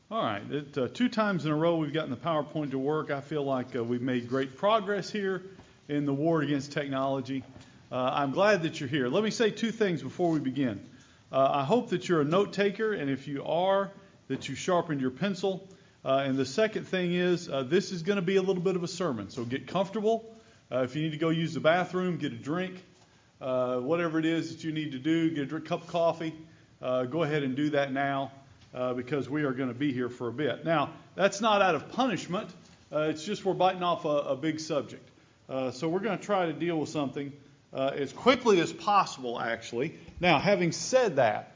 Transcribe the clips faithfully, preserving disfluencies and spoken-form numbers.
All right, it, uh, two times in a row we've gotten the PowerPoint to work. I feel like uh, we've made great progress here in the war against technology. Uh, I'm glad that you're here. Let me say two things before we begin. Uh, I hope that you're a note taker, and if you are, that you sharpened your pencil. Uh, and the second thing is, uh, this is going to be a little bit of a sermon, so get comfortable. Uh, if you need to go use the bathroom, get a drink, uh, whatever it is that you need to do, get a drink, cup of coffee, uh, go ahead and do that now. Uh, because we are going to be here for a bit. Now, that's not out of punishment. Uh, it's just we're biting off a, a big subject. Uh, so we're going to try to deal with something uh, as quickly as possible, actually. Now, having said that,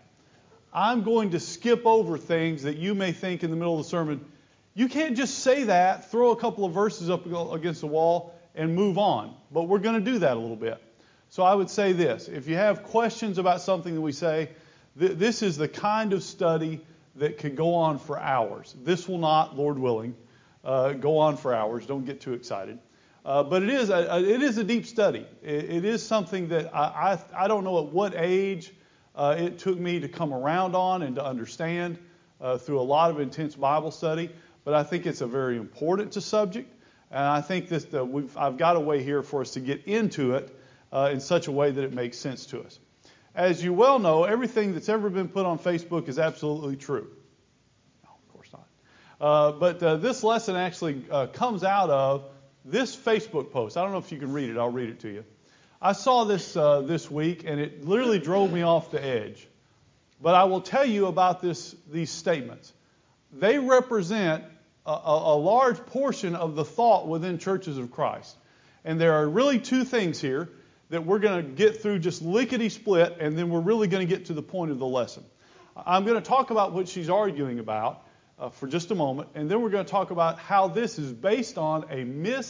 I'm going to skip over things that you may think in the middle of the sermon. You can't just say that, throw a couple of verses up against the wall, and move on. But we're going to do that a little bit. So I would say this. If you have questions about something that we say, th- this is the kind of study that could go on for hours. This will not, Lord willing, uh, go on for hours. Don't get too excited. Uh, but it is a, a, it is a deep study. It, it is something that I, I, I don't know at what age uh, it took me to come around on and to understand uh, through a lot of intense Bible study. But I think it's a very important subject. And I think this, that we've, I've got a way here for us to get into it uh, in such a way that it makes sense to us. As you well know, everything that's ever been put on Facebook is absolutely true. No, of course not. Uh, but uh, this lesson actually uh, comes out of this Facebook post. I don't know if you can read it. I'll read it to you. I saw this uh, this week, and it literally drove me off the edge. But I will tell you about this these statements. They represent a, a, a large portion of the thought within churches of Christ. And there are really two things here that we're going to get through just lickety-split, and then we're really going to get to the point of the lesson. I'm going to talk about what she's arguing about uh, for just a moment, and then we're going to talk about how this is based on a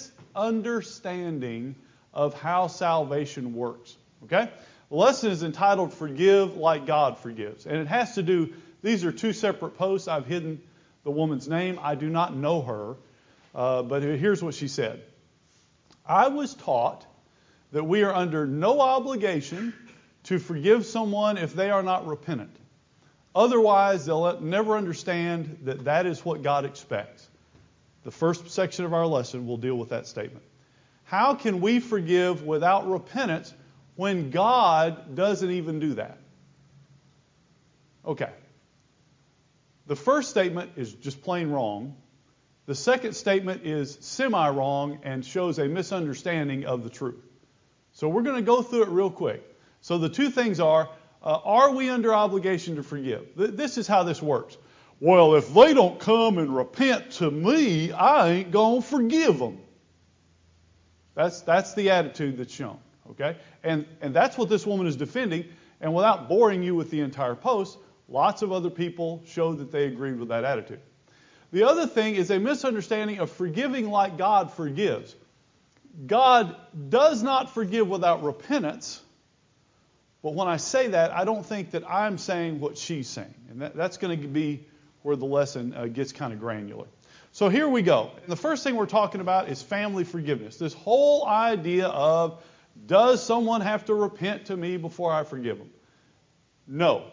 misunderstanding of how salvation works. Okay? The lesson is entitled Forgive Like God Forgives, and it has to do, these are two separate posts. I've hidden the woman's name. I do not know her, uh, but here's what she said. I was taught that we are under no obligation to forgive someone if they are not repentant. Otherwise, they'll never understand that that is what God expects. The first section of our lesson will deal with that statement. How can we forgive without repentance when God doesn't even do that? Okay. The first statement is just plain wrong. The second statement is semi-wrong and shows a misunderstanding of the truth. So we're going to go through it real quick. So the two things are, uh, are we under obligation to forgive? Th- this is how this works. Well, if they don't come and repent to me, I ain't going to forgive them. That's, that's the attitude that's shown. Okay? And, and that's what this woman is defending. And without boring you with the entire post, lots of other people showed that they agreed with that attitude. The other thing is a misunderstanding of forgiving like God forgives. God does not forgive without repentance, but when I say that, I don't think that I'm saying what she's saying. And that, that's going to be where the lesson uh, gets kind of granular. So here we go. And the first thing we're talking about is family forgiveness. This whole idea of, does someone have to repent to me before I forgive them? No.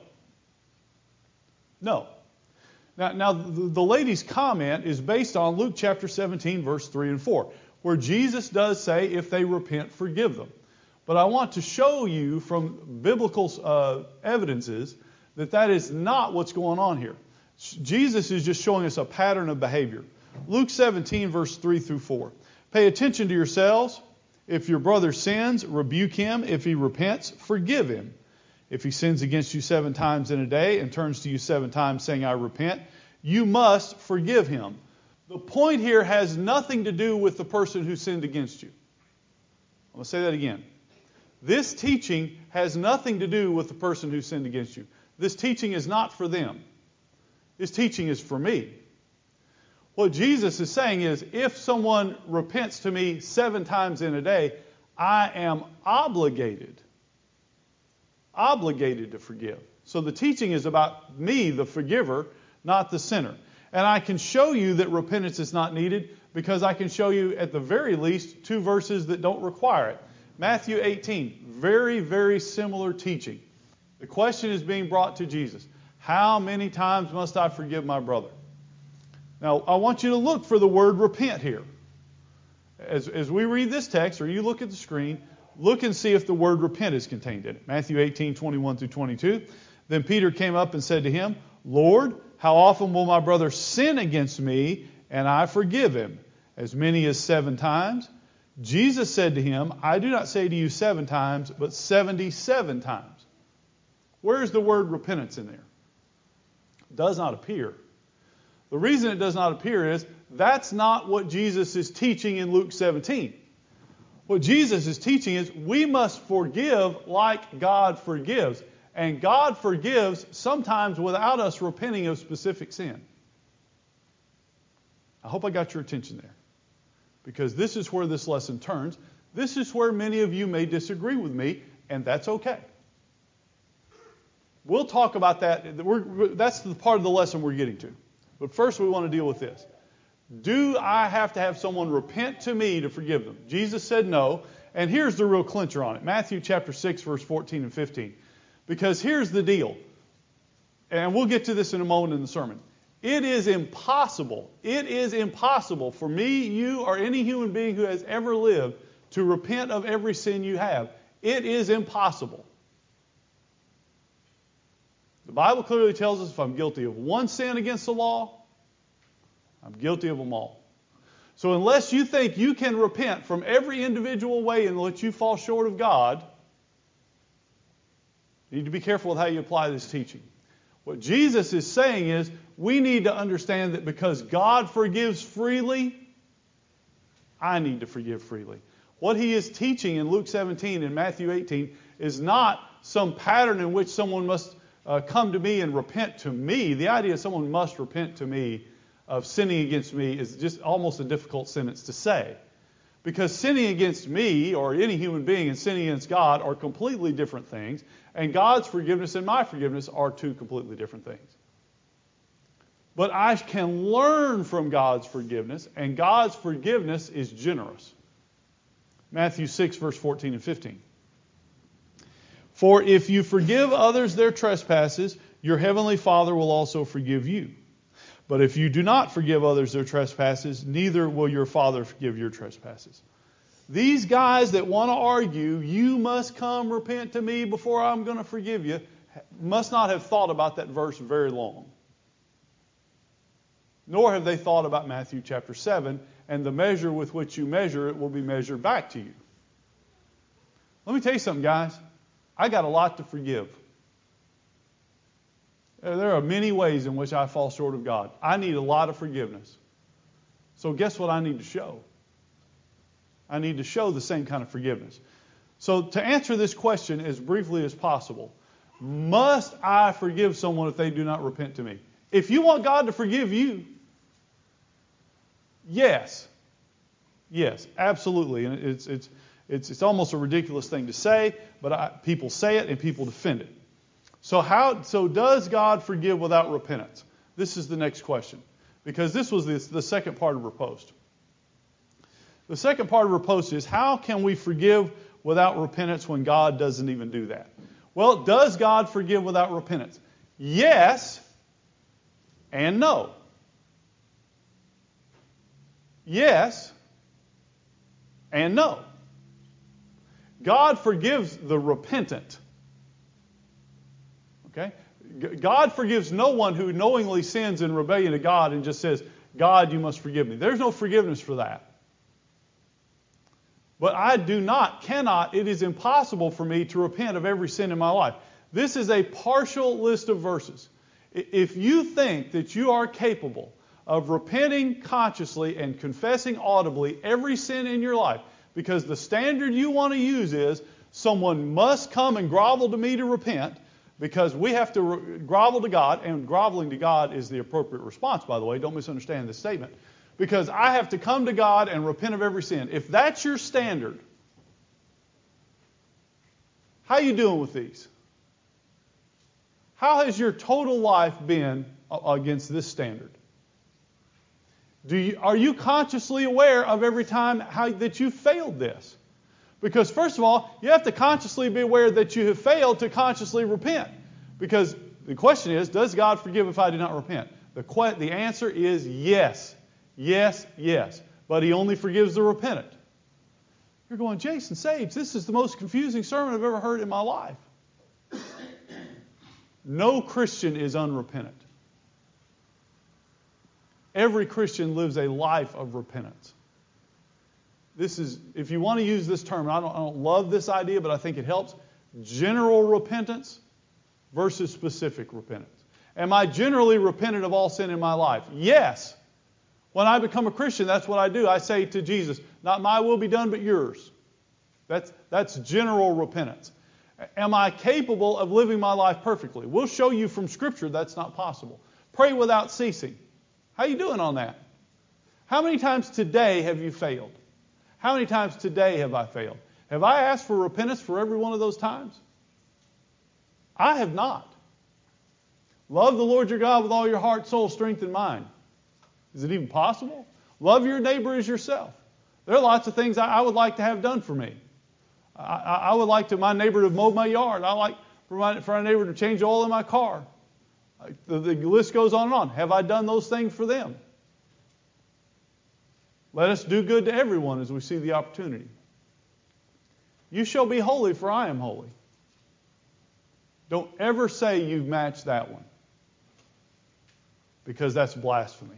No. Now, now the, the lady's comment is based on Luke chapter seventeen, verse three and four. Where Jesus does say, if they repent, forgive them. But I want to show you from biblical uh, evidences that that is not what's going on here. Jesus is just showing us a pattern of behavior. Luke seventeen, verse three through four. Pay attention to yourselves. If your brother sins, rebuke him. If he repents, forgive him. If he sins against you seven times in a day and turns to you seven times saying, I repent, you must forgive him. The point here has nothing to do with the person who sinned against you. I'm going to say that again. This teaching has nothing to do with the person who sinned against you. This teaching is not for them. This teaching is for me. What Jesus is saying is, if someone repents to me seven times in a day, I am obligated, obligated to forgive. So the teaching is about me, the forgiver, not the sinner. And I can show you that repentance is not needed because I can show you at the very least two verses that don't require it. Matthew eighteen, very, very similar teaching. The question is being brought to Jesus. How many times must I forgive my brother? Now, I want you to look for the word repent here. As, as we read this text, or you look at the screen, look and see if the word repent is contained in it. Matthew eighteen, twenty-one through twenty-two. Then Peter came up and said to him, Lord, how often will my brother sin against me, and I forgive him? As many as seven times? Jesus said to him, I do not say to you seven times, but seventy-seven times. Where is the word repentance in there? It does not appear. The reason it does not appear is that's not what Jesus is teaching in Luke seventeen. What Jesus is teaching is we must forgive like God forgives. And God forgives sometimes without us repenting of specific sin. I hope I got your attention there. Because this is where this lesson turns. This is where many of you may disagree with me, and that's okay. We'll talk about that. We're, that's the part of the lesson we're getting to. But first we want to deal with this. Do I have to have someone repent to me to forgive them? Jesus said no. And here's the real clincher on it. Matthew chapter six, verse fourteen and fifteen. Because here's the deal. And we'll get to this in a moment in the sermon. It is impossible, it is impossible for me, you, or any human being who has ever lived to repent of every sin you have. It is impossible. The Bible clearly tells us if I'm guilty of one sin against the law, I'm guilty of them all. So unless you think you can repent from every individual way in which you fall short of God, you need to be careful with how you apply this teaching. What Jesus is saying is we need to understand that because God forgives freely, I need to forgive freely. What he is teaching in Luke seventeen and Matthew eighteen is not some pattern in which someone must uh, come to me and repent to me. The idea someone must repent to me of sinning against me is just almost a difficult sentence to say. Because sinning against me or any human being and sinning against God are completely different things. And God's forgiveness and my forgiveness are two completely different things. But I can learn from God's forgiveness, and God's forgiveness is generous. Matthew six, verse fourteen and fifteen. For if you forgive others their trespasses, your heavenly Father will also forgive you. But if you do not forgive others their trespasses, neither will your Father forgive your trespasses. These guys that want to argue, you must come repent to me before I'm going to forgive you, must not have thought about that verse very long. Nor have they thought about Matthew chapter seven, and the measure with which you measure it will be measured back to you. Let me tell you something, guys. I got a lot to forgive. There are many ways in which I fall short of God. I need a lot of forgiveness. So guess what I need to show? I need to show the same kind of forgiveness. So to answer this question as briefly as possible, must I forgive someone if they do not repent to me? If you want God to forgive you, yes. Yes, absolutely. And it's it's it's it's almost a ridiculous thing to say, but I, people say it and people defend it. So how? So does God forgive without repentance? This is the next question, because this was the, the second part of her post. The second part of her post is, how can we forgive without repentance when God doesn't even do that? Well, does God forgive without repentance? Yes and no. Yes and no. God forgives the repentant. Okay? God forgives no one who knowingly sins in rebellion to God and just says, God, you must forgive me. There's no forgiveness for that. But I do not, cannot, it is impossible for me to repent of every sin in my life. This is a partial list of verses. If you think that you are capable of repenting consciously and confessing audibly every sin in your life, because the standard you want to use is someone must come and grovel to me to repent, because we have to re- grovel to God, and groveling to God is the appropriate response, by the way. Don't misunderstand this statement. Because I have to come to God and repent of every sin. If that's your standard, how are you doing with these? How has your total life been against this standard? Do you, are you consciously aware of every time how, that you failed this? Because first of all, you have to consciously be aware that you have failed to consciously repent. Because the question is, does God forgive if I do not repent? The, que- the answer is yes. Yes, yes. But He only forgives the repentant. You're going, Jason Sabes, this is the most confusing sermon I've ever heard in my life. No Christian is unrepentant. Every Christian lives a life of repentance. This is, if you want to use this term, I don't, I don't love this idea, but I think it helps. General repentance versus specific repentance. Am I generally repentant of all sin in my life? Yes. When I become a Christian, that's what I do. I say to Jesus, not my will be done, but yours. That's, that's general repentance. Am I capable of living my life perfectly? We'll show you from Scripture that's not possible. Pray without ceasing. How are you doing on that? How many times today have you failed? How many times today have I failed? Have I asked for repentance for every one of those times? I have not. Love the Lord your God with all your heart, soul, strength, and mind. Is it even possible? Love your neighbor as yourself. There are lots of things I, I would like to have done for me. I, I, I would like to my neighbor to mow my yard. I like for my, for my neighbor to change oil in my car. The, the list goes on and on. Have I done those things for them? Let us do good to everyone as we see the opportunity. You shall be holy, for I am holy. Don't ever say you've matched that one, because that's blasphemy.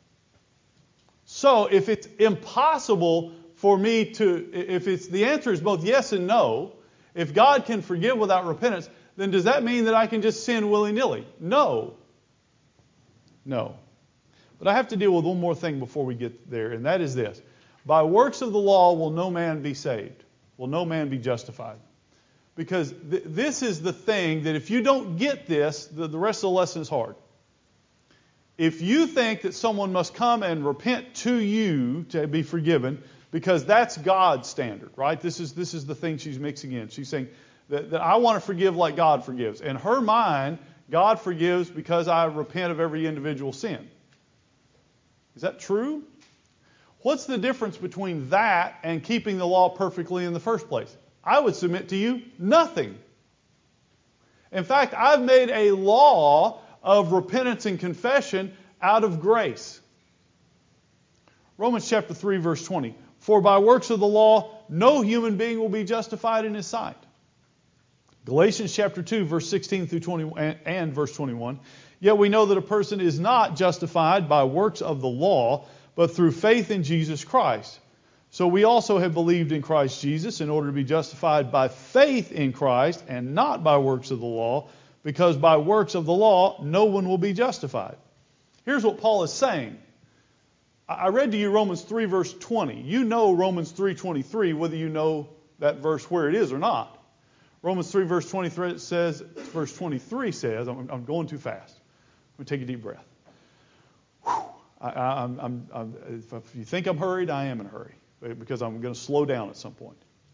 So if it's impossible for me to, if it's the answer is both yes and no, if God can forgive without repentance, then does that mean that I can just sin willy-nilly? No. No. But I have to deal with one more thing before we get there, and that is this. By works of the law will no man be saved. Will no man be justified. Because th- this is the thing that if you don't get this, the, the rest of the lesson is hard. If you think that someone must come and repent to you to be forgiven, because that's God's standard, right? This is, this is the thing she's mixing in. She's saying that, that I want to forgive like God forgives. In her mind, God forgives because I repent of every individual sin. Is that true? What's the difference between that and keeping the law perfectly in the first place? I would submit to you, nothing. In fact, I've made a law of repentance and confession out of grace. Romans chapter three, verse twenty. For by works of the law, no human being will be justified in his sight. Galatians chapter two, verse sixteen through twenty and, and verse twenty-one. Yet we know that a person is not justified by works of the law, but through faith in Jesus Christ. So we also have believed in Christ Jesus in order to be justified by faith in Christ and not by works of the law, because by works of the law no one will be justified. Here's what Paul is saying. I read to you Romans three, verse twenty. You know Romans three twenty-three, whether you know that verse where it is or not. Romans three, verse twenty-three says, verse twenty-three says, I'm, I'm going too fast. Let me take a deep breath. Whew. I, I, I'm, I'm, I'm, if you think I'm hurried, I am in a hurry, because I'm going to slow down at some point.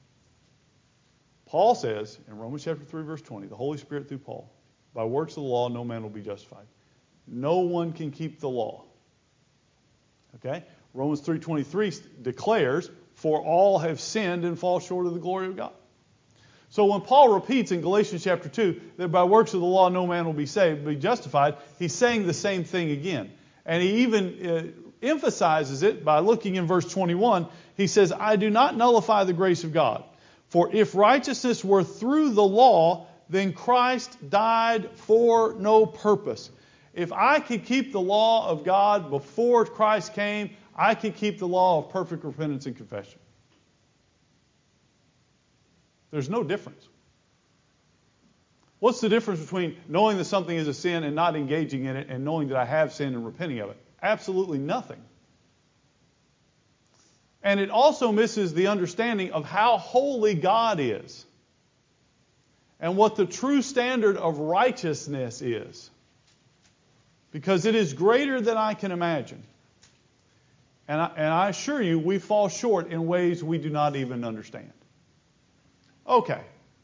Paul says in Romans chapter three, verse twenty, the Holy Spirit through Paul, by works of the law, no man will be justified. No one can keep the law. Okay? Romans three twenty-three declares, for all have sinned and fall short of the glory of God. So when Paul repeats in Galatians chapter two that by works of the law no man will be saved, be justified, he's saying the same thing again. And he even uh, emphasizes it by looking in verse twenty-one. He says, I do not nullify the grace of God. For if righteousness were through the law, then Christ died for no purpose. If I could keep the law of God before Christ came, I could keep the law of perfect repentance and confession. There's no difference. What's the difference between knowing that something is a sin and not engaging in it, and knowing that I have sinned and repenting of it? Absolutely nothing. And it also misses the understanding of how holy God is and what the true standard of righteousness is. Because it is greater than I can imagine. And I, and I assure you, we fall short in ways we do not even understand. Okay.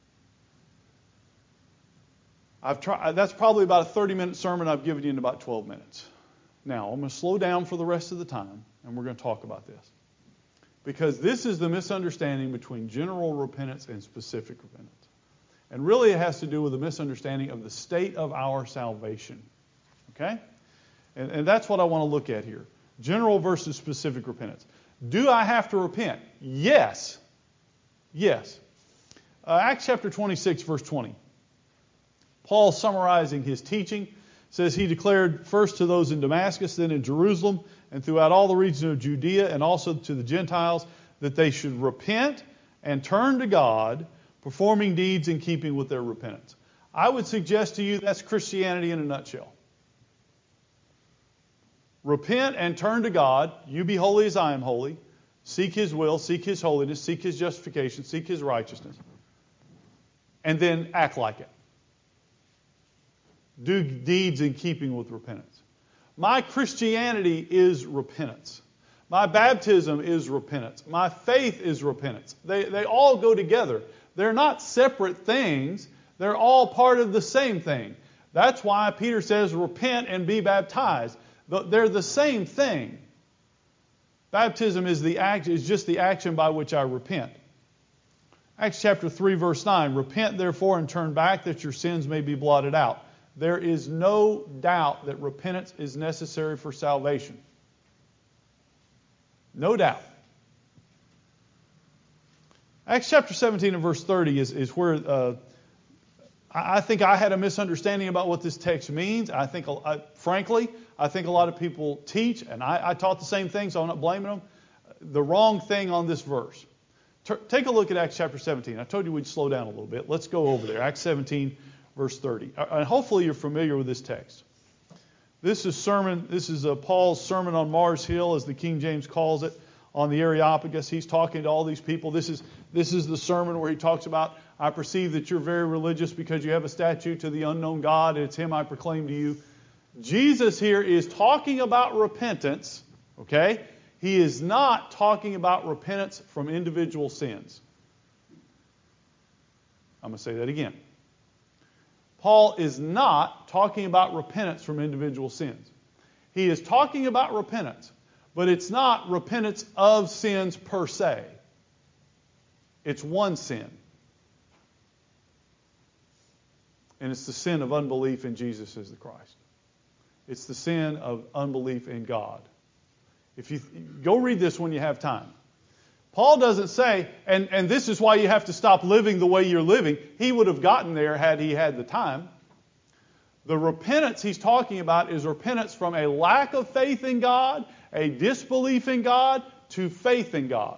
I've tried. That's probably about a thirty-minute sermon I've given you in about twelve minutes. Now, I'm going to slow down for the rest of the time, and we're going to talk about this. Because this is the misunderstanding between general repentance and specific repentance. And really it has to do with the misunderstanding of the state of our salvation. Okay? And, and that's what I want to look at here. General versus specific repentance. Do I have to repent? Yes. Yes. Uh, Acts chapter twenty-six, verse twenty. Paul, summarizing his teaching, says he declared first to those in Damascus, then in Jerusalem, and throughout all the region of Judea, and also to the Gentiles, that they should repent and turn to God, performing deeds in keeping with their repentance. I would suggest to you that's Christianity in a nutshell. Repent and turn to God. You be holy as I am holy. Seek His will, seek His holiness, seek His justification, seek His righteousness. And then act like it. Do deeds in keeping with repentance. My Christianity is repentance. My baptism is repentance. My faith is repentance. They, they all go together. They're not separate things. They're all part of the same thing. That's why Peter says, repent and be baptized. They're the same thing. Baptism is the act, is just the action by which I repent. Acts chapter three, verse nine. Repent therefore and turn back that your sins may be blotted out. There is no doubt that repentance is necessary for salvation. No doubt. Acts chapter seventeen and verse thirty is, is where uh, I think I had a misunderstanding about what this text means. I think, I, frankly, I think a lot of people teach, and I, I taught the same thing, so I'm not blaming them, the wrong thing on this verse. T- take a look at Acts chapter seventeen. I told you we'd slow down a little bit. Let's go over there. Acts seventeen, verse thirty. And hopefully you're familiar with this text. This is sermon. This is uh, Paul's sermon on Mars Hill, as the King James calls it, on the Areopagus. He's talking to all these people. This is this is the sermon where he talks about, I perceive that you're very religious because you have a statue to the unknown God, and it's Him I proclaim to you. Jesus here is talking about repentance, okay? He is not talking about repentance from individual sins. I'm going to say that again. Paul is not talking about repentance from individual sins. He is talking about repentance, but it's not repentance of sins per se. It's one sin. And it's the sin of unbelief in Jesus as the Christ. It's the sin of unbelief in God. If you go read this when you have time. Paul doesn't say, and, and this is why you have to stop living the way you're living. He would have gotten there had he had the time. The repentance he's talking about is repentance from a lack of faith in God, a disbelief in God, to faith in God.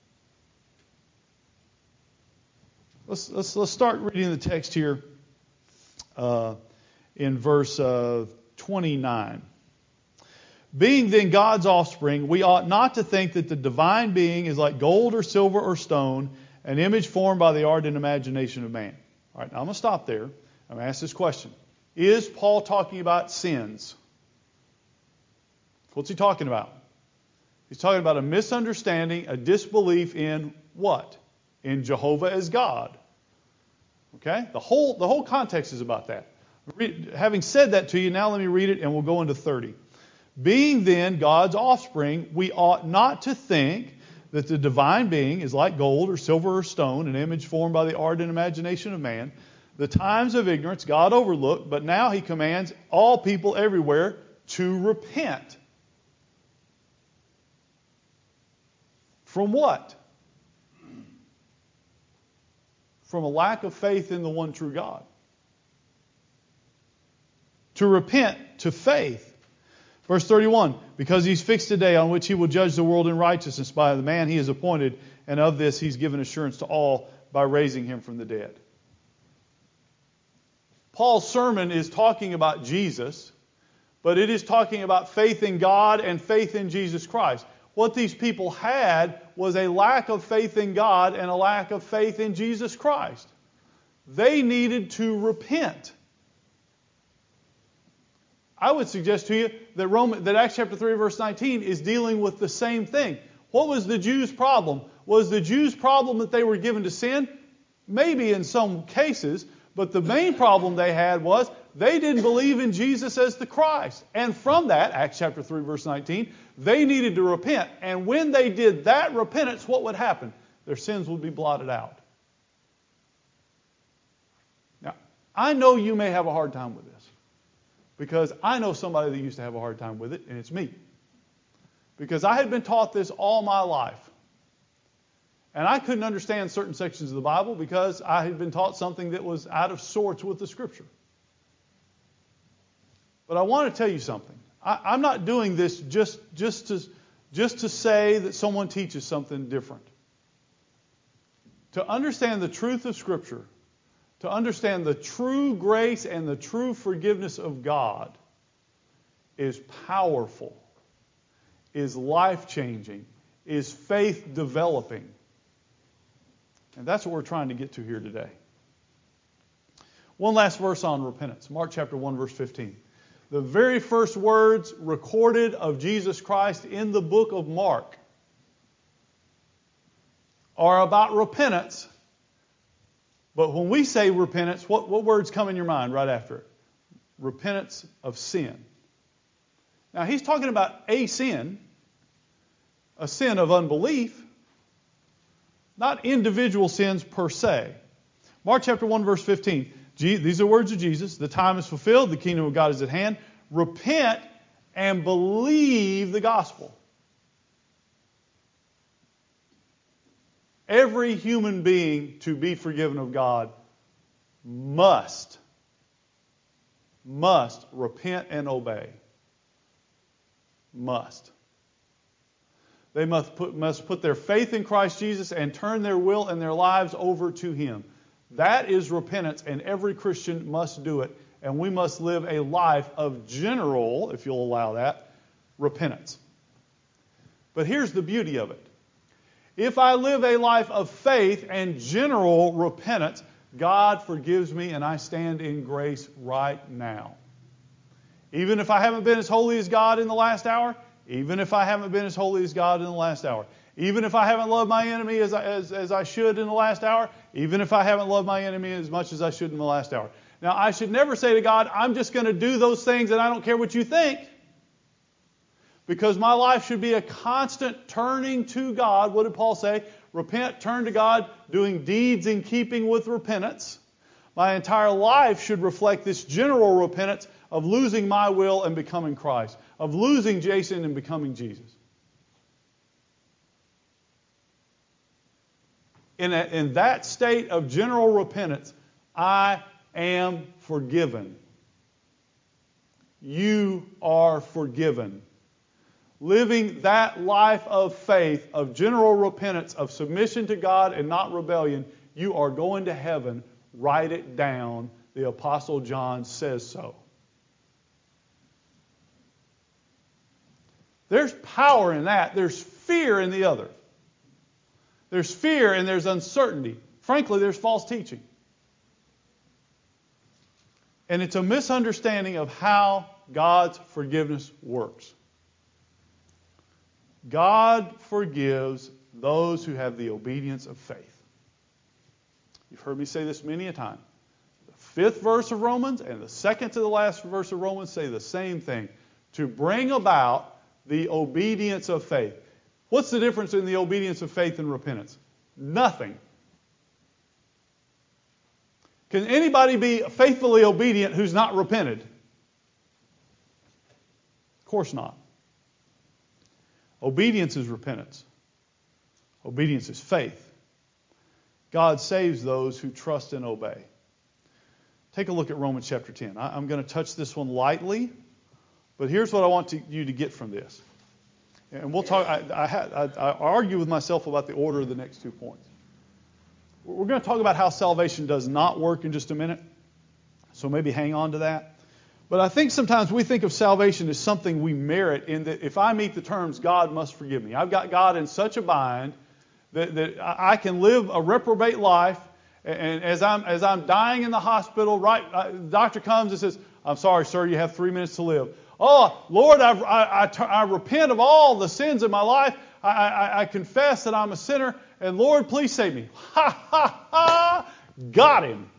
Let's, let's, let's start reading the text here uh, in verse uh, twenty-nine. Being then God's offspring, we ought not to think that the divine being is like gold or silver or stone, an image formed by the art and imagination of man. All right, now I'm going to stop there. I'm going to ask this question. Is Paul talking about sins? What's he talking about? He's talking about a misunderstanding, a disbelief in what? In Jehovah as God. Okay? The whole, the whole context is about that. Re- having said that to you, now let me read it and we'll go into thirty. Being then God's offspring, we ought not to think that the divine being is like gold or silver or stone, an image formed by the art and imagination of man. The times of ignorance God overlooked, but now He commands all people everywhere to repent. From what? From a lack of faith in the one true God. To repent to faith. Verse thirty-one, because He's fixed a day on which He will judge the world in righteousness by the man He has appointed, and of this He's given assurance to all by raising Him from the dead. Paul's sermon is talking about Jesus, but it is talking about faith in God and faith in Jesus Christ. What these people had was a lack of faith in God and a lack of faith in Jesus Christ. They needed to repent. I would suggest to you that Roman, that Acts chapter three, verse nineteen is dealing with the same thing. What was the Jews' problem? Was the Jews' problem that they were given to sin? Maybe in some cases, but the main problem they had was they didn't believe in Jesus as the Christ. And from that, Acts chapter three, verse nineteen, they needed to repent. And when they did that repentance, what would happen? Their sins would be blotted out. Now, I know you may have a hard time with this. Because I know somebody that used to have a hard time with it, and it's me. Because I had been taught this all my life. And I couldn't understand certain sections of the Bible because I had been taught something that was out of sorts with the Scripture. But I want to tell you something. I, I'm not doing this just, just, to, just to say that someone teaches something different. To understand the truth of Scripture, to understand the true grace and the true forgiveness of God is powerful, is life-changing, is faith-developing. And that's what we're trying to get to here today. One last verse on repentance. Mark chapter one, verse fifteen. The very first words recorded of Jesus Christ in the book of Mark are about repentance. But when we say repentance, what, what words come in your mind right after it? Repentance of sin. Now, he's talking about a sin, a sin of unbelief, not individual sins per se. Mark chapter one, verse fifteen. These are words of Jesus. The time is fulfilled. The kingdom of God is at hand. Repent and believe the gospel. Every human being to be forgiven of God must, must repent and obey. Must. They must put, must put their faith in Christ Jesus and turn their will and their lives over to Him. That is repentance, and every Christian must do it. And we must live a life of general, if you'll allow that, repentance. But here's the beauty of it. If I live a life of faith and general repentance, God forgives me and I stand in grace right now. Even if I haven't been as holy as God in the last hour, even if I haven't been as holy as God in the last hour, even if I haven't loved my enemy as I, as, as I should in the last hour, even if I haven't loved my enemy as much as I should in the last hour. Now, I should never say to God, I'm just going to do those things and I don't care what you think. Because my life should be a constant turning to God. What did Paul say? Repent, turn to God, doing deeds in keeping with repentance. My entire life should reflect this general repentance of losing my will and becoming Christ, of losing Jason and becoming Jesus. In, a, in that state of general repentance, I am forgiven. You are forgiven. Living that life of faith, of general repentance, of submission to God and not rebellion, you are going to heaven. Write it down. The Apostle John says so. There's power in that. There's fear in the other. There's fear and there's uncertainty. Frankly, there's false teaching. And it's a misunderstanding of how God's forgiveness works. God forgives those who have the obedience of faith. You've heard me say this many a time. The fifth verse of Romans and the second to the last verse of Romans say the same thing. To bring about the obedience of faith. What's the difference in the obedience of faith and repentance? Nothing. Can anybody be faithfully obedient who's not repented? Of course not. Obedience is repentance. Obedience is faith. God saves those who trust and obey. Take a look at Romans chapter ten. I, I'm going to touch this one lightly, but here's what I want to, you to get from this. And we'll talk. I, I, I argue with myself about the order of the next two points. We're going to talk about how salvation does not work in just a minute, so maybe hang on to that. But I think sometimes we think of salvation as something we merit in that if I meet the terms, God must forgive me. I've got God in such a bind that, that I can live a reprobate life, and as I'm as I'm dying in the hospital, right, the doctor comes and says, "I'm sorry, sir, you have three minutes to live." Oh, Lord, I, I, I, I repent of all the sins of my life. I, I, I confess that I'm a sinner, and Lord, please save me. Ha, ha, ha! Got him.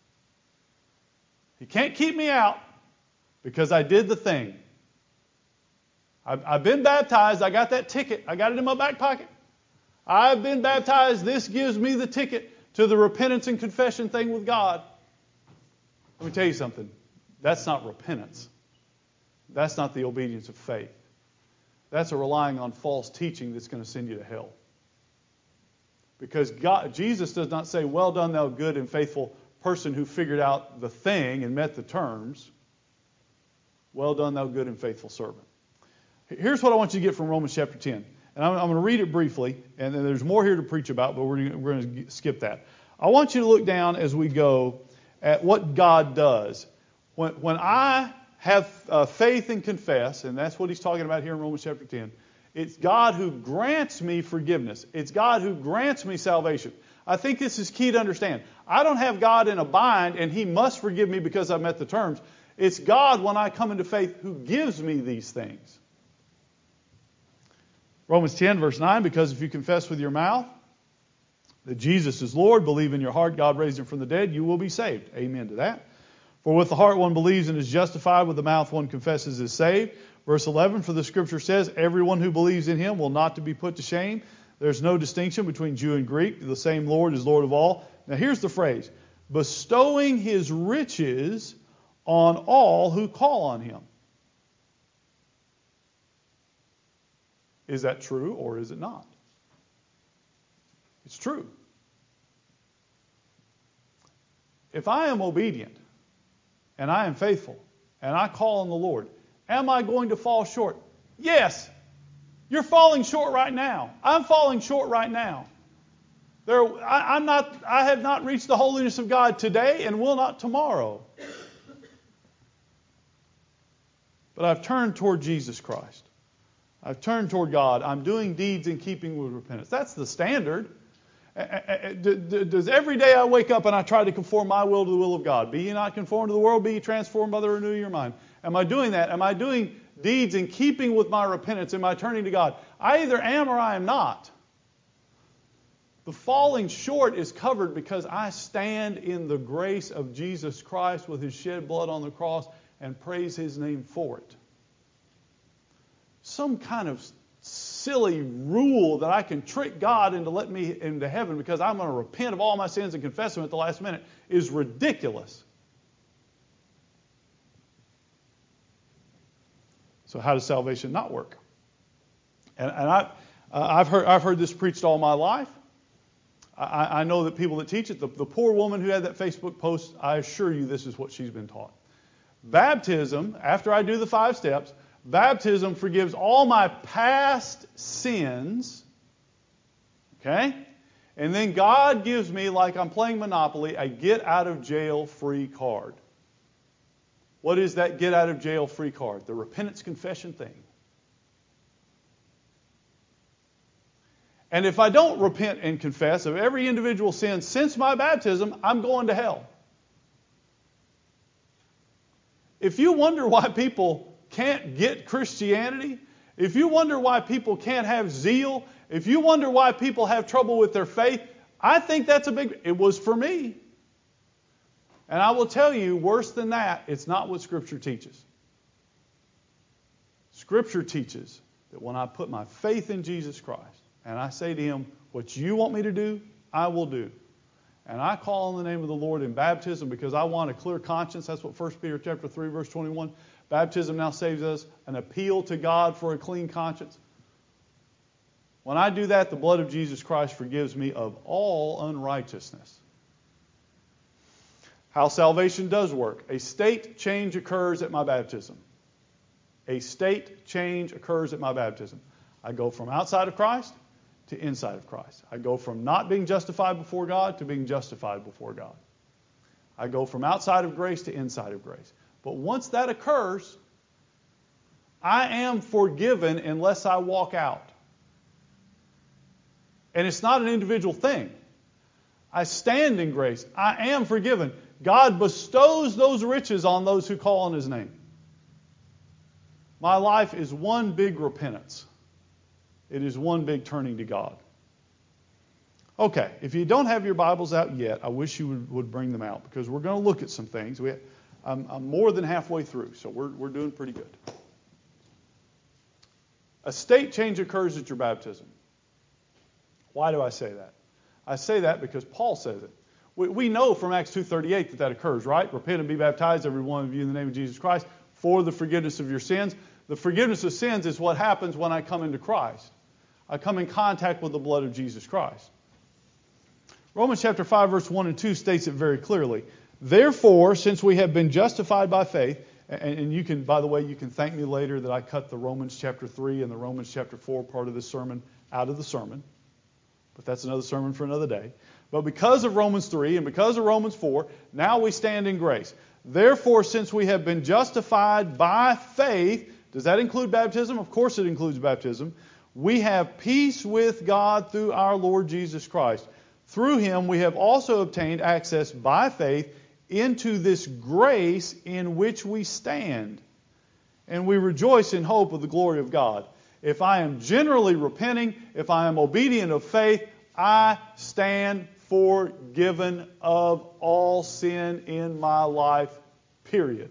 He can't keep me out because I did the thing. I've, I've been baptized. I got that ticket. I got it in my back pocket. I've been baptized. This gives me the ticket to the repentance and confession thing with God. Let me tell you something. That's not repentance. That's not the obedience of faith. That's a relying on false teaching that's going to send you to hell. Because God, Jesus does not say, well done, thou good and faithful person who figured out the thing and met the terms. Well done, thou good and faithful servant. Here's what I want you to get from Romans chapter ten. And I'm, I'm going to read it briefly, and then there's more here to preach about, but we're, we're going to skip that. I want you to look down as we go at what God does. When, when I have uh, faith and confess, and that's what he's talking about here in Romans chapter ten, it's God who grants me forgiveness. It's God who grants me salvation. I think this is key to understand. I don't have God in a bind and he must forgive me because I've met the terms. It's God, when I come into faith, who gives me these things. Romans ten, verse nine, because if you confess with your mouth that Jesus is Lord, believe in your heart God raised him from the dead, you will be saved. Amen to that. For with the heart one believes and is justified, with the mouth one confesses is saved. Verse eleven, for the scripture says, everyone who believes in him will not to be put to shame. There's no distinction between Jew and Greek. The same Lord is Lord of all. Now here's the phrase, bestowing his riches on all who call on him. Is that true or is it not? It's true. If I am obedient and I am faithful and I call on the Lord, am I going to fall short? Yes. You're falling short right now. I'm falling short right now. There, I, I'm not, I have not reached the holiness of God today and will not tomorrow. But I've turned toward Jesus Christ. I've turned toward God. I'm doing deeds in keeping with repentance. That's the standard. Does every day I wake up and I try to conform my will to the will of God? Be ye not conformed to the world, be ye transformed by the renewing of your mind. Am I doing that? Am I doing deeds in keeping with my repentance? Am I turning to God? I either am or I am not. The falling short is covered because I stand in the grace of Jesus Christ with his shed blood on the cross and praise his name for it. Some kind of silly rule that I can trick God into letting me into heaven because I'm going to repent of all my sins and confess them at the last minute is ridiculous. So how does salvation not work? And, and I, uh, I've heard I've heard this preached all my life. I, I know that people that teach it, the, the poor woman who had that Facebook post, I assure you this is what she's been taught. Baptism, after I do the five steps, baptism forgives all my past sins, okay? And then God gives me, like I'm playing Monopoly, a get-out-of-jail-free card. What is that get-out-of-jail-free card? The repentance confession thing. And if I don't repent and confess of every individual sin since my baptism, I'm going to hell. If you wonder why people can't get Christianity, if you wonder why people can't have zeal, if you wonder why people have trouble with their faith, I think that's a big... It was for me. And I will tell you, worse than that, it's not what Scripture teaches. Scripture teaches that when I put my faith in Jesus Christ, and I say to him, what you want me to do, I will do. And I call on the name of the Lord in baptism because I want a clear conscience. That's what First Peter chapter three, verse twenty-one. Baptism now saves us, an appeal to God for a clean conscience. When I do that, the blood of Jesus Christ forgives me of all unrighteousness. How salvation does work. A state change occurs at my baptism. A state change occurs at my baptism. I go from outside of Christ to inside of Christ. I go from not being justified before God to being justified before God. I go from outside of grace to inside of grace. But once that occurs, I am forgiven unless I walk out. And it's not an individual thing. I stand in grace. I am forgiven. God bestows those riches on those who call on his name. My life is one big repentance. It is one big turning to God. Okay, if you don't have your Bibles out yet, I wish you would, would bring them out because we're going to look at some things. We, I'm, I'm more than halfway through, so we're, we're doing pretty good. A state change occurs at your baptism. Why do I say that? I say that because Paul says it. We, we know from Acts two thirty-eight that that occurs, right? Repent and be baptized, every one of you, in the name of Jesus Christ, for the forgiveness of your sins. The forgiveness of sins is what happens when I come into Christ. I come in contact with the blood of Jesus Christ. Romans chapter five, verse one and two states it very clearly. Therefore, since we have been justified by faith, and you can, by the way, you can thank me later that I cut the Romans chapter three and the Romans chapter four part of this sermon out of the sermon. But that's another sermon for another day. But because of Romans three and because of Romans four, now we stand in grace. Therefore, since we have been justified by faith, does that include baptism? Of course it includes baptism. We have peace with God through our Lord Jesus Christ. Through Him we have also obtained access by faith into this grace in which we stand. And we rejoice in hope of the glory of God. If I am generally repenting, if I am obedient of faith, I stand forgiven of all sin in my life, period.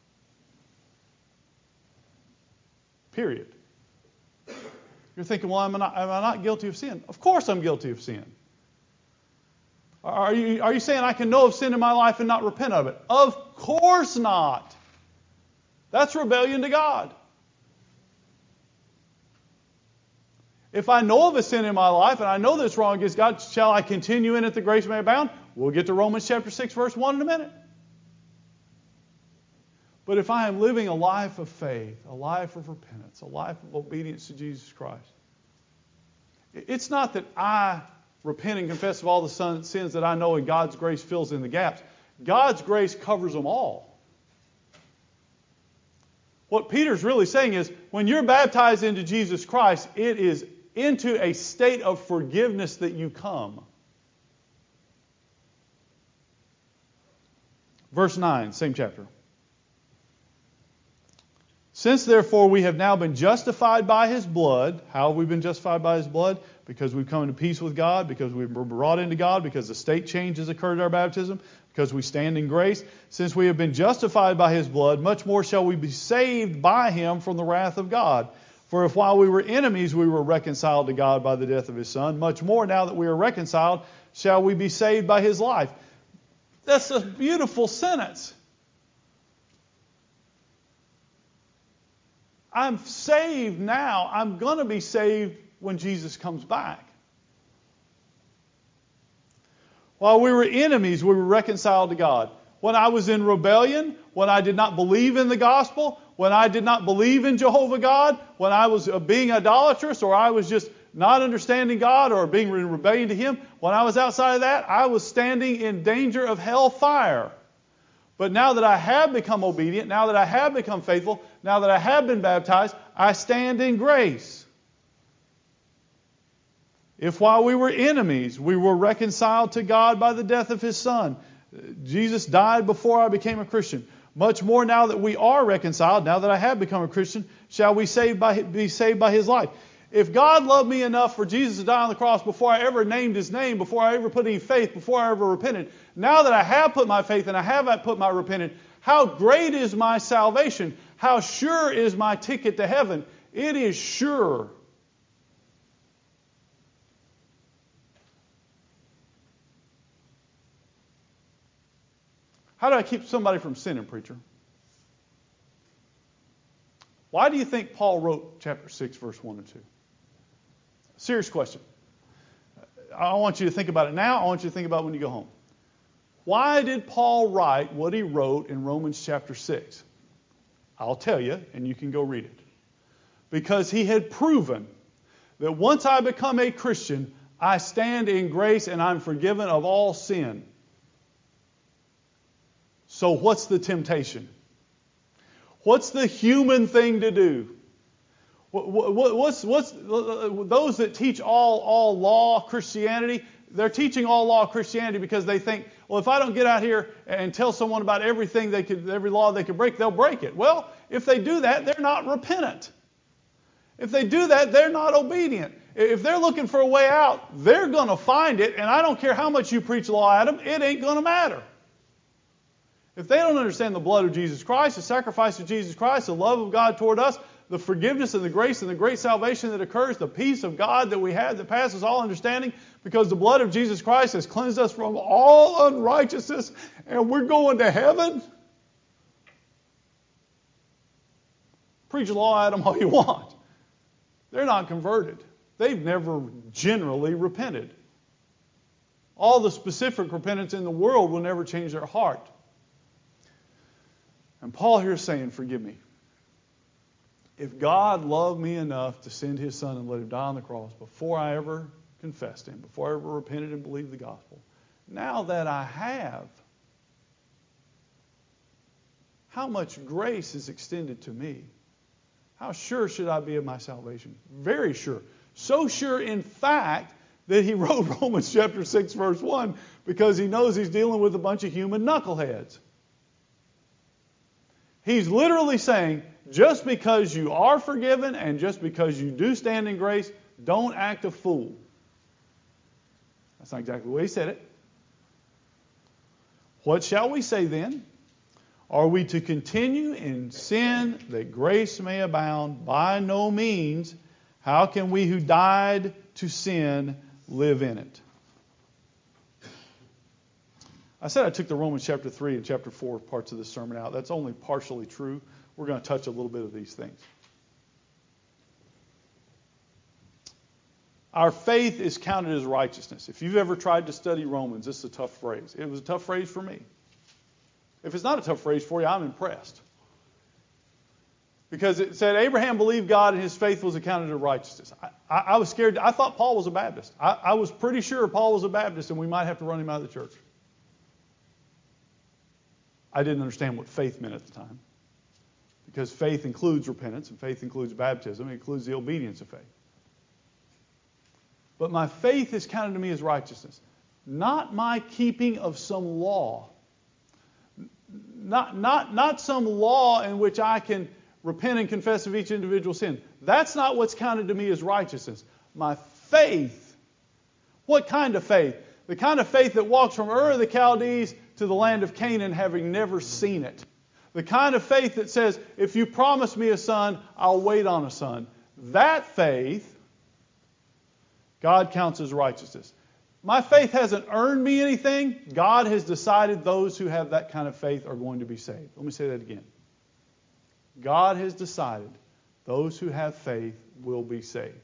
Period. You're thinking, well, am I not, am I not guilty of sin? Of course I'm guilty of sin. Are you, are you saying I can know of sin in my life and not repent of it? Of course not. That's rebellion to God. If I know of a sin in my life and I know that's wrong against God, shall I continue in it that grace may abound? We'll get to Romans chapter six, verse one in a minute. But if I am living a life of faith, a life of repentance, a life of obedience to Jesus Christ, it's not that I repent and confess of all the sins that I know and God's grace fills in the gaps. God's grace covers them all. What Peter's really saying is, when you're baptized into Jesus Christ, it is into a state of forgiveness that you come. Verse nine, same chapter. Since therefore we have now been justified by His blood. How have we been justified by His blood? Because we've come into peace with God, because we've been brought into God, because the state change has occurred at our baptism, because we stand in grace. Since we have been justified by His blood, much more shall we be saved by Him from the wrath of God. For if while we were enemies we were reconciled to God by the death of His Son, much more now that we are reconciled shall we be saved by His life. That's a beautiful sentence. I'm saved now. I'm going to be saved when Jesus comes back. While we were enemies, we were reconciled to God. When I was in rebellion, when I did not believe in the gospel, when I did not believe in Jehovah God, when I was being idolatrous, or I was just not understanding God or being in rebellion to Him, when I was outside of that, I was standing in danger of hell fire. But now that I have become obedient, now that I have become faithful, now that I have been baptized, I stand in grace. If while we were enemies, we were reconciled to God by the death of His Son. Jesus died before I became a Christian. Much more now that we are reconciled, now that I have become a Christian, shall we saved by, be saved by His life. If God loved me enough for Jesus to die on the cross before I ever named His name, before I ever put any faith, before I ever repented, now that I have put my faith and I have put my repented, how great is my salvation? How sure is my ticket to heaven? It is sure. How do I keep somebody from sinning, preacher? Why do you think Paul wrote chapter six, verse one and two? Serious question. I want you to think about it now. I want you to think about it when you go home. Why did Paul write what he wrote in Romans chapter six? I'll tell you, and you can go read it. Because he had proven that once I become a Christian, I stand in grace and I'm forgiven of all sin. So what's the temptation? What's the human thing to do? What's, what's, those that teach all, all law Christianity, they're teaching all law Christianity because they think, well, if I don't get out here and tell someone about everything they could, every law they could break, they'll break it. Well, if they do that, they're not repentant. If they do that, they're not obedient. If they're looking for a way out, they're going to find it, and I don't care how much you preach law at them, it ain't going to matter. If they don't understand the blood of Jesus Christ, the sacrifice of Jesus Christ, the love of God toward us, the forgiveness and the grace and the great salvation that occurs, the peace of God that we have that passes all understanding, because the blood of Jesus Christ has cleansed us from all unrighteousness, and we're going to heaven. Preach law at them all you want. They're not converted. They've never generally repented. All the specific repentance in the world will never change their heart. And Paul here is saying, forgive me. If God loved me enough to send His Son and let Him die on the cross before I ever confessed Him, before I ever repented and believed the gospel, now that I have, how much grace is extended to me? How sure should I be of my salvation? Very sure. So sure, in fact, that he wrote Romans chapter six, verse one, because he knows he's dealing with a bunch of human knuckleheads. He's literally saying, just because you are forgiven and just because you do stand in grace, don't act a fool. That's not exactly the way he said it. What shall we say then? Are we to continue in sin that grace may abound? By no means. How can we who died to sin live in it? I said I took the Romans chapter three and chapter four parts of this sermon out. That's only partially true. We're going to touch a little bit of these things. Our faith is counted as righteousness. If you've ever tried to study Romans, this is a tough phrase. It was a tough phrase for me. If it's not a tough phrase for you, I'm impressed. Because it said Abraham believed God and his faith was accounted as righteousness. I, I, I was scared. I thought Paul was a Baptist. I, I was pretty sure Paul was a Baptist and we might have to run him out of the church. I didn't understand what faith meant at the time. Because faith includes repentance and faith includes baptism. It includes the obedience of faith. But my faith is counted to me as righteousness. Not my keeping of some law. Not, not, not some law in which I can repent and confess of each individual sin. That's not what's counted to me as righteousness. My faith. What kind of faith? The kind of faith that walks from Ur of the Chaldees to the land of Canaan having never seen it. The kind of faith that says, if you promise me a son, I'll wait on a son. That faith, God counts as righteousness. My faith hasn't earned me anything. God has decided those who have that kind of faith are going to be saved. Let me say that again. God has decided those who have faith will be saved.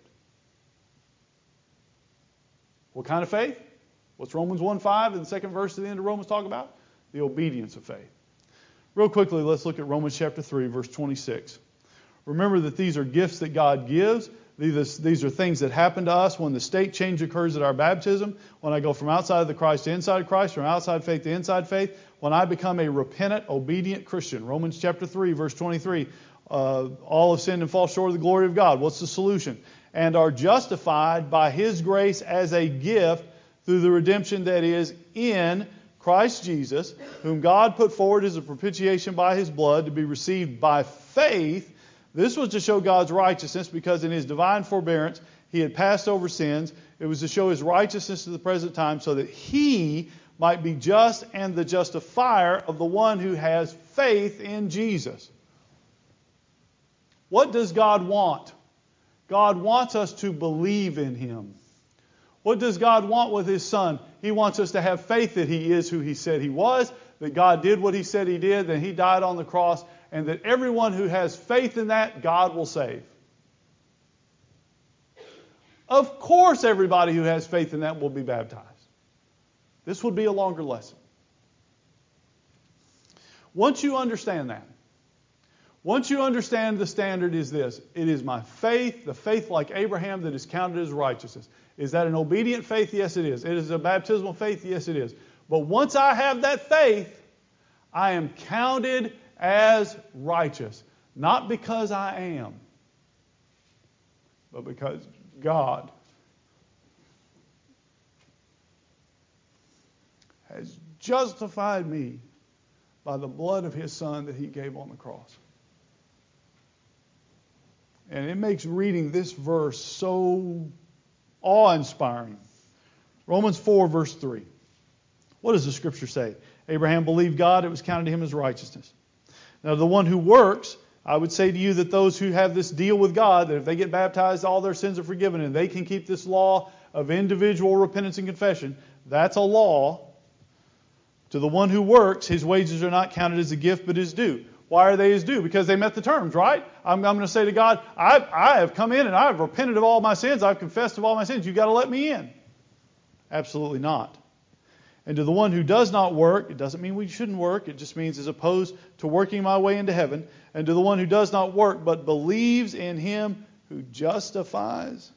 What kind of faith? What's Romans one five and the second verse at the end of Romans talk about? The obedience of faith. Real quickly, let's look at Romans chapter three, verse twenty-six. Remember that these are gifts that God gives. These, these are things that happen to us when the state change occurs at our baptism, when I go from outside of the Christ to inside Christ, from outside faith to inside faith, when I become a repentant, obedient Christian. Romans chapter three, verse twenty-three. Uh, all have sinned and fall short of the glory of God. What's the solution? And are justified by His grace as a gift through the redemption that is in Christ Jesus, whom God put forward as a propitiation by His blood to be received by faith. This was to show God's righteousness because in His divine forbearance He had passed over sins. It was to show His righteousness to the present time so that He might be just and the justifier of the one who has faith in Jesus. What does God want? God wants us to believe in Him. What does God want with His Son? He wants us to have faith that He is who He said He was, that God did what He said He did, that He died on the cross, and that everyone who has faith in that, God will save. Of course, everybody who has faith in that will be baptized. This would be a longer lesson. Once you understand that, once you understand the standard is this, it is my faith, the faith like Abraham that is counted as righteousness. Is that an obedient faith? Yes, it is. It is a baptismal faith? Yes, it is. But once I have that faith, I am counted as righteous. Not because I am, but because God has justified me by the blood of His Son that He gave on the cross. And it makes reading this verse so awe-inspiring. Romans four, verse three. What does the Scripture say? Abraham believed God, it was counted to him as righteousness. Now, the one who works, I would say to you that those who have this deal with God, that if they get baptized, all their sins are forgiven, and they can keep this law of individual repentance and confession, that's a law. To the one who works, his wages are not counted as a gift, but as due. Why are they His due? Because they met the terms, right? I'm, I'm going to say to God, I, I have come in and I have repented of all my sins. I've confessed of all my sins. You've got to let me in. Absolutely not. And to the one who does not work, it doesn't mean we shouldn't work. It just means as opposed to working my way into heaven. And to the one who does not work, but believes in Him who justifies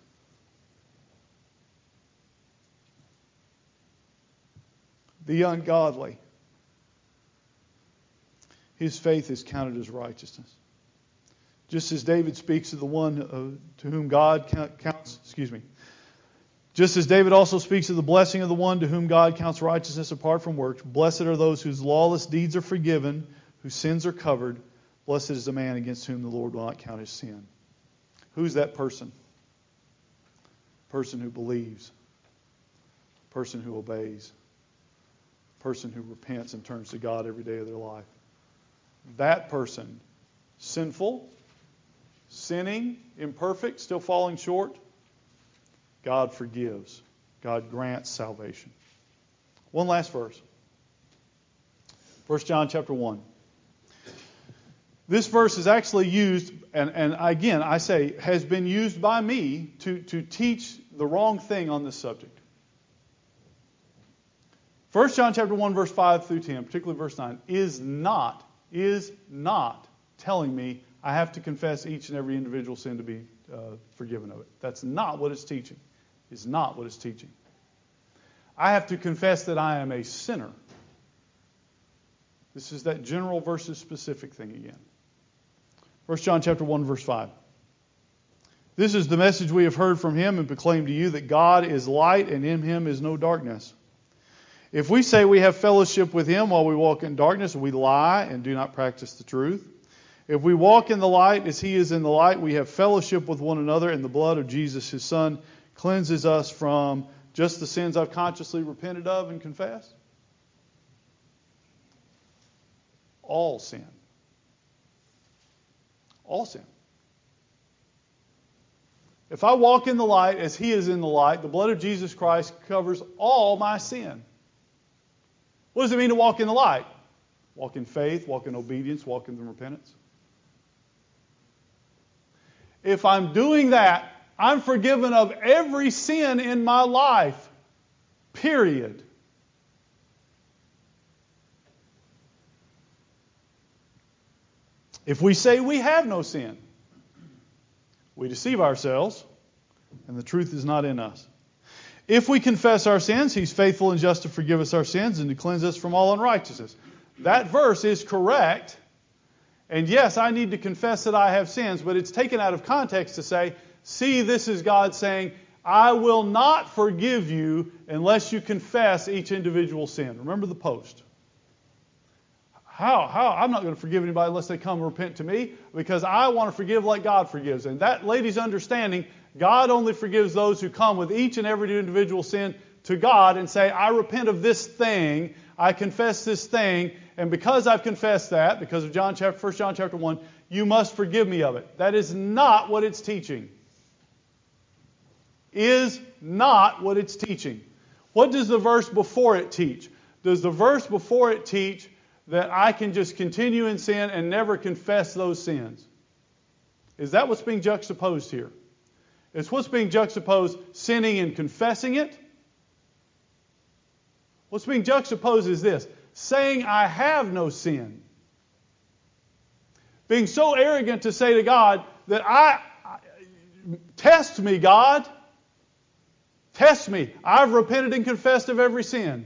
the ungodly, his faith is counted as righteousness. Just as David speaks of the one uh, to whom God counts, excuse me, just as David also speaks of the blessing of the one to whom God counts righteousness apart from works, blessed are those whose lawless deeds are forgiven, whose sins are covered. Blessed is the man against whom the Lord will not count his sin. Who's that person? Person who believes. Person who obeys. Person who repents and turns to God every day of their life. That person, sinful, sinning, imperfect, still falling short, God forgives. God grants salvation. One last verse. First John chapter one. This verse is actually used, and, and again, I say, has been used by me to, to teach the wrong thing on this subject. First John chapter one, verse five through ten, particularly verse nine, is not, is not telling me I have to confess each and every individual sin to be uh, forgiven of it. That's not what it's teaching. It's not what it's teaching. I have to confess that I am a sinner. This is that general versus specific thing again. First John chapter one, verse five. This is the message we have heard from Him and proclaim to you, that God is light and in Him is no darkness. If we say we have fellowship with Him while we walk in darkness, we lie and do not practice the truth. If we walk in the light as He is in the light, we have fellowship with one another, and the blood of Jesus, His Son, cleanses us from just the sins I've consciously repented of and confessed. All sin. All sin. If I walk in the light as He is in the light, the blood of Jesus Christ covers all my sin. What does it mean to walk in the light? Walk in faith, walk in obedience, walk in repentance. If I'm doing that, I'm forgiven of every sin in my life. Period. If we say we have no sin, we deceive ourselves, and the truth is not in us. If we confess our sins, He's faithful and just to forgive us our sins and to cleanse us from all unrighteousness. That verse is correct. And yes, I need to confess that I have sins, but it's taken out of context to say, see, this is God saying, I will not forgive you unless you confess each individual sin. Remember the post. How? How? I'm not going to forgive anybody unless they come and repent to me, because I want to forgive like God forgives. And that lady's understanding, God only forgives those who come with each and every individual sin to God and say, I repent of this thing, I confess this thing, and because I've confessed that, because of John chapter, First John chapter one, you must forgive me of it. That is not what it's teaching. Is not what it's teaching. What does the verse before it teach? Does the verse before it teach that I can just continue in sin and never confess those sins? Is that what's being juxtaposed here? It's what's being juxtaposed, sinning and confessing it. What's being juxtaposed is this, saying I have no sin. Being so arrogant to say to God that I, I test me, God. Test me. I've repented and confessed of every sin.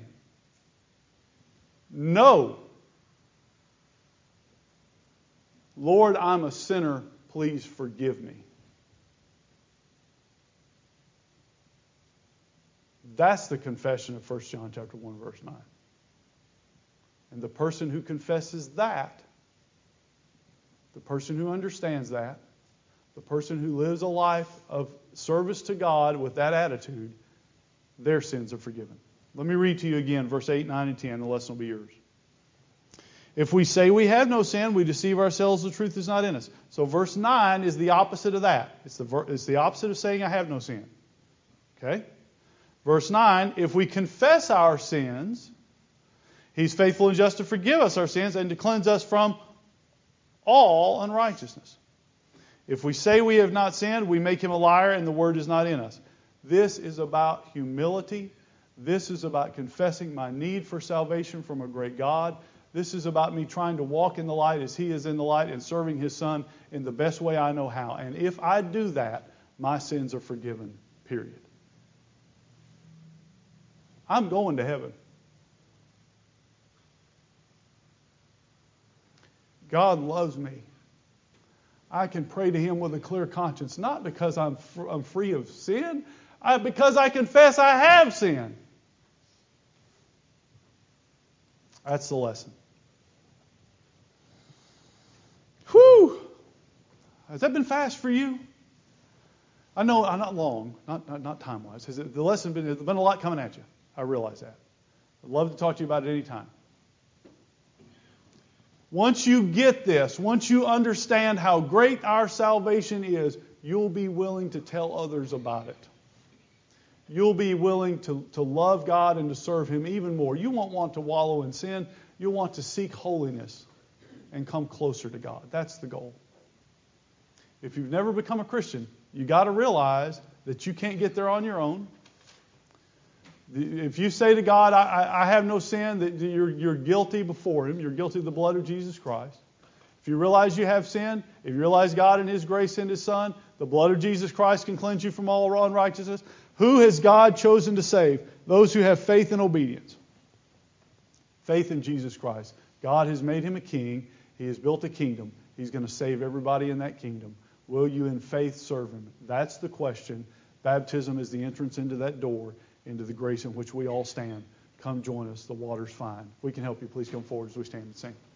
No. Lord, I'm a sinner. Please forgive me. That's the confession of First John chapter one, verse nine. And the person who confesses that, the person who understands that, the person who lives a life of service to God with that attitude, their sins are forgiven. Let me read to you again, verse eight, nine, and ten. The lesson will be yours. If we say we have no sin, we deceive ourselves, the truth is not in us. So verse nine is the opposite of that. It's the, it's the opposite of saying I have no sin. Okay? Verse nine, if we confess our sins, He's faithful and just to forgive us our sins and to cleanse us from all unrighteousness. If we say we have not sinned, we make him a liar and the word is not in us. This is about humility. This is about confessing my need for salvation from a great God. This is about me trying to walk in the light as he is in the light and serving his Son in the best way I know how. And if I do that, my sins are forgiven, period. I'm going to heaven. God loves me. I can pray to him with a clear conscience, not because I'm, fr- I'm free of sin, I, because I confess I have sinned. That's the lesson. Whew! Has that been fast for you? I know, uh, not long, not not, not time-wise. Has it, the lesson been, there's been a lot coming at you. I realize that. I'd love to talk to you about it any time. Once you get this, once you understand how great our salvation is, you'll be willing to tell others about it. You'll be willing to, to love God and to serve him even more. You won't want to wallow in sin. You'll want to seek holiness and come closer to God. That's the goal. If you've never become a Christian, you got to realize that you can't get there on your own. If you say to God, I, I have no sin, that you're, you're guilty before him. You're guilty of the blood of Jesus Christ. If you realize you have sinned, if you realize God in his grace sent his Son, the blood of Jesus Christ can cleanse you from all unrighteousness. Who has God chosen to save? Those who have faith and obedience. Faith in Jesus Christ. God has made him a king. He has built a kingdom. He's going to save everybody in that kingdom. Will you in faith serve him? That's the question. Baptism is the entrance into that door, into the grace in which we all stand. Come join us. The water's fine. If we can help you, please come forward as we stand and sing.